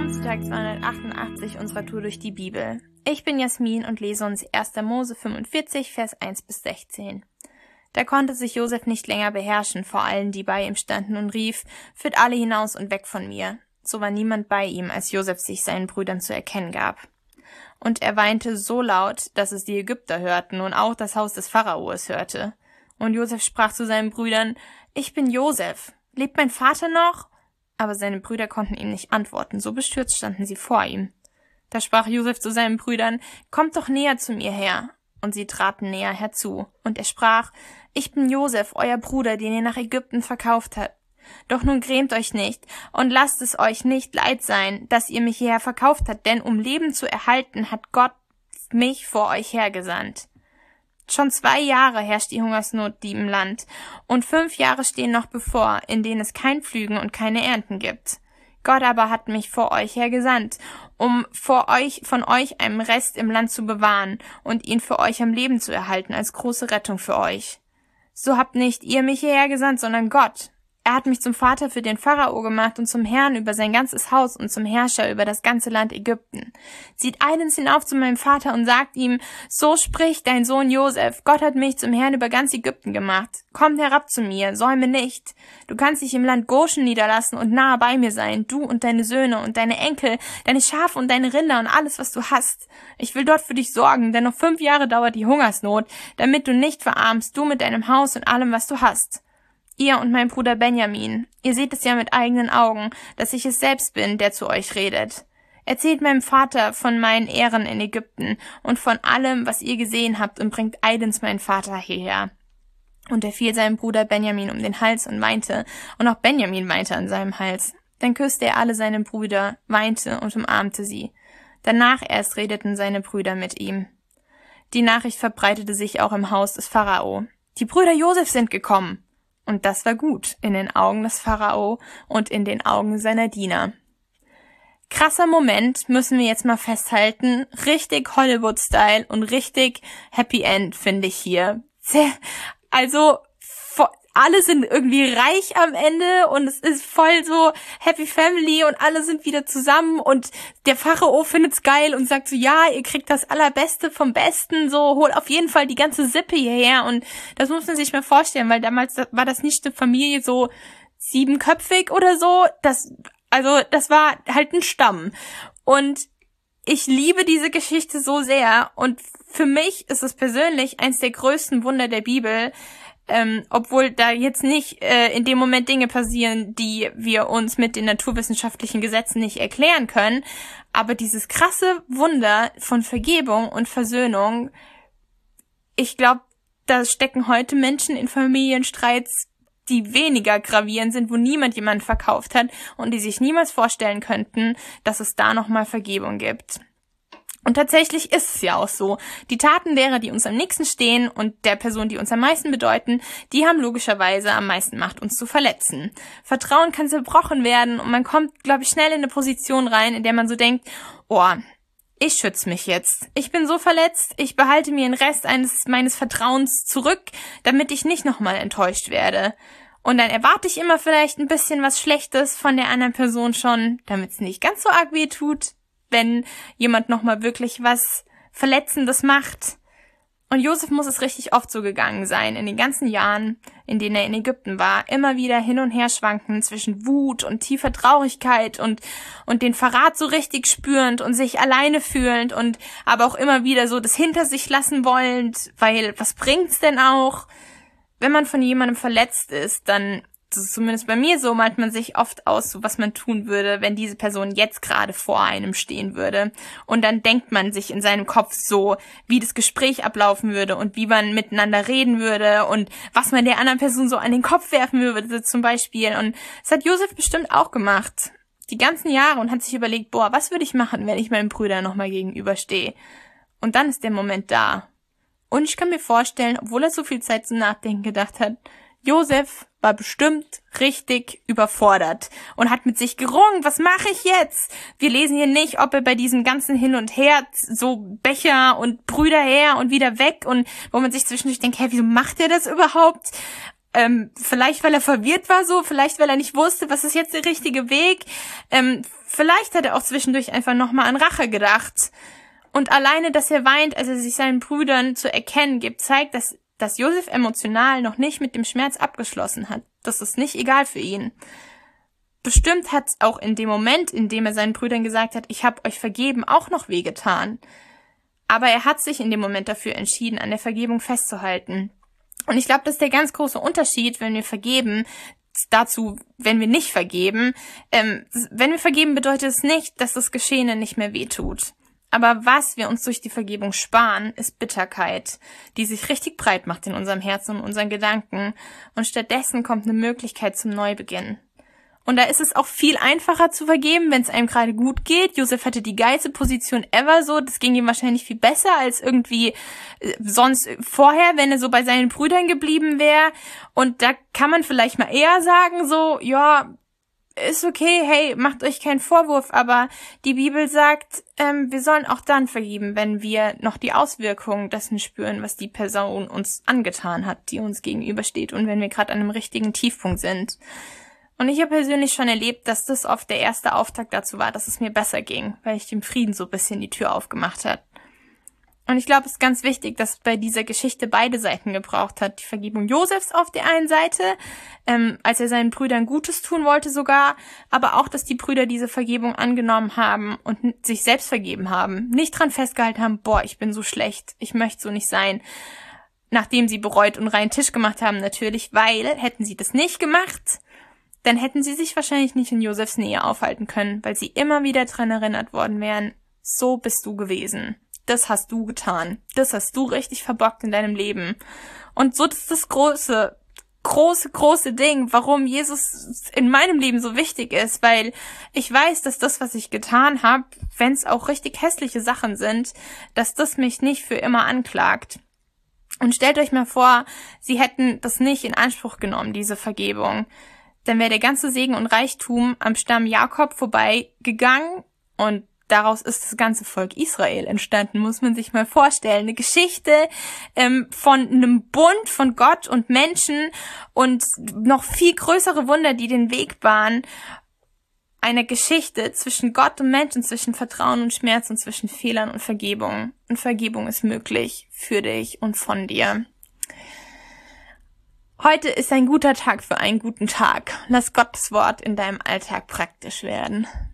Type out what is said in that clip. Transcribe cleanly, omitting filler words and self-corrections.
Willkommen zu Tag 288 unserer Tour durch die Bibel. Ich bin Jasmin und lese uns 1. Mose 45, Vers 1 bis 16. Da konnte sich Josef nicht länger beherrschen vor allen, die bei ihm standen, und rief: Führt alle hinaus und weg von mir. So war niemand bei ihm, als Josef sich seinen Brüdern zu erkennen gab. Und er weinte so laut, dass es die Ägypter hörten und auch das Haus des Pharao es hörte. Und Josef sprach zu seinen Brüdern: Ich bin Josef. Lebt mein Vater noch? Aber seine Brüder konnten ihm nicht antworten, so bestürzt standen sie vor ihm. Da sprach Josef zu seinen Brüdern: Kommt doch näher zu mir her. Und sie traten näher herzu. Und er sprach: Ich bin Josef, euer Bruder, den ihr nach Ägypten verkauft habt. Doch nun grämt euch nicht und lasst es euch nicht leid sein, dass ihr mich hierher verkauft habt, denn um Leben zu erhalten, hat Gott mich vor euch hergesandt. Schon 2 Jahre herrscht die Hungersnot im Land, und 5 Jahre stehen noch bevor, in denen es kein Pflügen und keine Ernten gibt. Gott aber hat mich vor euch hergesandt, um von euch einen Rest im Land zu bewahren und ihn für euch am Leben zu erhalten als große Rettung für euch. So habt nicht ihr mich hierher gesandt, sondern Gott. Er hat mich zum Vater für den Pharao gemacht und zum Herrn über sein ganzes Haus und zum Herrscher über das ganze Land Ägypten. Zieht eilends hinauf zu meinem Vater und sagt ihm: So spricht dein Sohn Josef, Gott hat mich zum Herrn über ganz Ägypten gemacht. Kommt herab zu mir, säume nicht. Du kannst dich im Land Goshen niederlassen und nahe bei mir sein, du und deine Söhne und deine Enkel, deine Schafe und deine Rinder und alles, was du hast. Ich will dort für dich sorgen, denn noch 5 Jahre dauert die Hungersnot, damit du nicht verarmst, du mit deinem Haus und allem, was du hast. Ihr und mein Bruder Benjamin, ihr seht es ja mit eigenen Augen, dass ich es selbst bin, der zu euch redet. Erzählt meinem Vater von meinen Ehren in Ägypten und von allem, was ihr gesehen habt, und bringt eilends meinen Vater hierher. Und er fiel seinem Bruder Benjamin um den Hals und weinte, und auch Benjamin weinte an seinem Hals. Dann küsste er alle seine Brüder, weinte und umarmte sie. Danach erst redeten seine Brüder mit ihm. Die Nachricht verbreitete sich auch im Haus des Pharao. Die Brüder Josef sind gekommen. Und das war gut in den Augen des Pharao und in den Augen seiner Diener. Krasser Moment, müssen wir jetzt mal festhalten. Richtig Hollywood-Style und richtig Happy End, finde ich hier. Also, alle sind irgendwie reich am Ende und es ist voll so Happy Family und alle sind wieder zusammen und der Pharao findet's geil und sagt so: Ja, ihr kriegt das Allerbeste vom Besten, so holt auf jeden Fall die ganze Sippe hierher. Und das muss man sich mal vorstellen, weil damals war das nicht eine Familie so 7-köpfig oder so, das war halt ein Stamm. Und ich liebe diese Geschichte so sehr und für mich ist es persönlich eins der größten Wunder der Bibel, obwohl da jetzt nicht in dem Moment Dinge passieren, die wir uns mit den naturwissenschaftlichen Gesetzen nicht erklären können. Aber dieses krasse Wunder von Vergebung und Versöhnung, ich glaube, da stecken heute Menschen in Familienstreits, die weniger gravierend sind, wo niemand jemanden verkauft hat und die sich niemals vorstellen könnten, dass es da nochmal Vergebung gibt. Und tatsächlich ist es ja auch so. Die Taten derer, die uns am nächsten stehen und der Person, die uns am meisten bedeuten, die haben logischerweise am meisten Macht, uns zu verletzen. Vertrauen kann zerbrochen werden und man kommt, glaube ich, schnell in eine Position rein, in der man so denkt: Oh, ich schütze mich jetzt. Ich bin so verletzt, ich behalte mir den Rest meines Vertrauens zurück, damit ich nicht nochmal enttäuscht werde. Und dann erwarte ich immer vielleicht ein bisschen was Schlechtes von der anderen Person schon, damit es nicht ganz so arg weh tut, wenn jemand nochmal wirklich was Verletzendes macht. Und Josef muss es richtig oft so gegangen sein, in den ganzen Jahren, in denen er in Ägypten war, immer wieder hin und her schwanken zwischen Wut und tiefer Traurigkeit und den Verrat so richtig spürend und sich alleine fühlend und aber auch immer wieder so das hinter sich lassen wollend, weil was bringt's denn auch? Wenn man von jemandem verletzt ist, dann, das ist zumindest bei mir so, malt man sich oft aus, so was man tun würde, wenn diese Person jetzt gerade vor einem stehen würde. Und dann denkt man sich in seinem Kopf so, wie das Gespräch ablaufen würde und wie man miteinander reden würde und was man der anderen Person so an den Kopf werfen würde zum Beispiel. Und das hat Josef bestimmt auch gemacht, die ganzen Jahre, und hat sich überlegt: Boah, was würde ich machen, wenn ich meinem Bruder nochmal gegenüberstehe? Und dann ist der Moment da. Und ich kann mir vorstellen, obwohl er so viel Zeit zum Nachdenken gedacht hat, Josef war bestimmt richtig überfordert und hat mit sich gerungen: Was mache ich jetzt? Wir lesen hier nicht, ob er bei diesem ganzen Hin und Her so Becher und Brüder her und wieder weg und wo man sich zwischendurch denkt: Wieso macht er das überhaupt? Vielleicht, weil er verwirrt war so, vielleicht, weil er nicht wusste, was ist jetzt der richtige Weg. Vielleicht hat er auch zwischendurch einfach nochmal an Rache gedacht. Und alleine, dass er weint, als er sich seinen Brüdern zu erkennen gibt, zeigt, dass Josef emotional noch nicht mit dem Schmerz abgeschlossen hat. Das ist nicht egal für ihn. Bestimmt hat es auch in dem Moment, in dem er seinen Brüdern gesagt hat, ich habe euch vergeben, auch noch wehgetan. Aber er hat sich in dem Moment dafür entschieden, an der Vergebung festzuhalten. Und ich glaube, das ist der ganz große Unterschied, wenn wir vergeben, dazu, wenn wir nicht vergeben. Wenn wir vergeben, bedeutet es nicht, dass das Geschehene nicht mehr wehtut. Aber was wir uns durch die Vergebung sparen, ist Bitterkeit, die sich richtig breit macht in unserem Herzen und unseren Gedanken. Und stattdessen kommt eine Möglichkeit zum Neubeginn. Und da ist es auch viel einfacher zu vergeben, wenn es einem gerade gut geht. Josef hatte die geilste Position ever so. Das ging ihm wahrscheinlich viel besser als irgendwie sonst vorher, wenn er so bei seinen Brüdern geblieben wäre. Und da kann man vielleicht mal eher sagen so, ja, ist okay, hey, macht euch keinen Vorwurf. Aber die Bibel sagt, wir sollen auch dann vergeben, wenn wir noch die Auswirkungen dessen spüren, was die Person uns angetan hat, die uns gegenübersteht. Und wenn wir gerade an einem richtigen Tiefpunkt sind. Und ich habe persönlich schon erlebt, dass das oft der erste Auftakt dazu war, dass es mir besser ging, weil ich dem Frieden so ein bisschen die Tür aufgemacht hat. Und ich glaube, es ist ganz wichtig, dass es bei dieser Geschichte beide Seiten gebraucht hat. Die Vergebung Josefs auf der einen Seite, als er seinen Brüdern Gutes tun wollte sogar, aber auch, dass die Brüder diese Vergebung angenommen haben und sich selbst vergeben haben. Nicht dran festgehalten haben, boah, ich bin so schlecht, ich möchte so nicht sein. Nachdem sie bereut und reinen Tisch gemacht haben natürlich, weil hätten sie das nicht gemacht, dann hätten sie sich wahrscheinlich nicht in Josefs Nähe aufhalten können, weil sie immer wieder dran erinnert worden wären, so bist du gewesen, das hast du getan, das hast du richtig verbockt in deinem Leben. Und so ist das große Ding, warum Jesus in meinem Leben so wichtig ist, weil ich weiß, dass das, was ich getan habe, wenn es auch richtig hässliche Sachen sind, dass das mich nicht für immer anklagt. Und stellt euch mal vor, sie hätten das nicht in Anspruch genommen, diese Vergebung. Dann wäre der ganze Segen und Reichtum am Stamm Jakob vorbeigegangen und daraus ist das ganze Volk Israel entstanden, muss man sich mal vorstellen. Eine Geschichte von einem Bund von Gott und Menschen und noch viel größere Wunder, die den Weg bahnen. Eine Geschichte zwischen Gott und Menschen, zwischen Vertrauen und Schmerz und zwischen Fehlern und Vergebung. Und Vergebung ist möglich für dich und von dir. Heute ist ein guter Tag für einen guten Tag. Lass Gottes Wort in deinem Alltag praktisch werden.